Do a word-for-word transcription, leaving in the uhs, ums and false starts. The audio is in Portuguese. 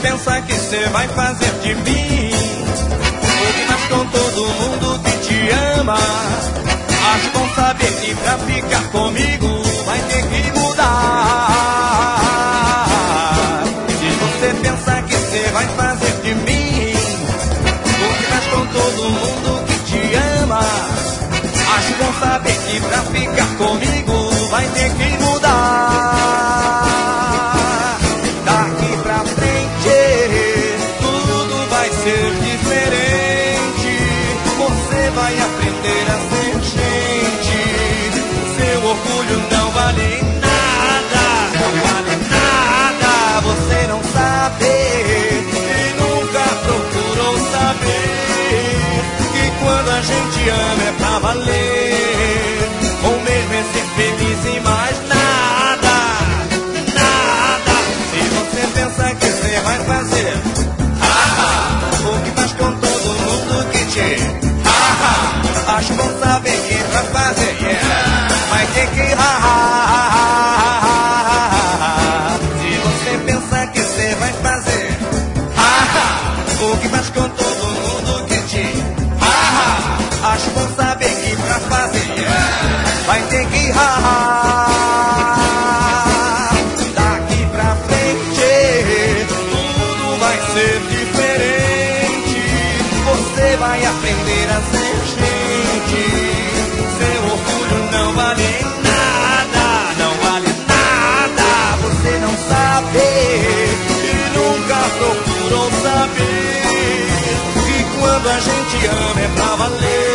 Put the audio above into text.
pensa que você vai fazer de mim o que faz com todo mundo que te ama. Acho bom saber que pra ficar comigo vai ter que mudar. Se você pensa que você vai fazer de mim o que faz com todo mundo que te ama, acho bom saber que pra ficar comigo vai ter que mudar. Daqui pra frente tudo vai ser diferente. Você vai aprender a ser gente. Seu orgulho não vale nada, não vale nada. Você não sabe e nunca procurou saber que quando a gente ama é pra valer. Ou mesmo é ser feliz e mais nada, nada. Se você pensa que você vai fazer ah, o que faz com todo mundo que te ah, acho bom saber que pra fazer yeah, vai ter que ah, se você pensa que você vai fazer ah, o que faz com todo mundo que te ah, acho bom saber que pra fazer yeah, vai ter que ah, daqui pra frente tudo vai ser diferente. Você vai aprender a ser gente. Seu orgulho não vale nada, não vale nada. Você não sabe e nunca procurou saber que quando a gente ama é pra valer.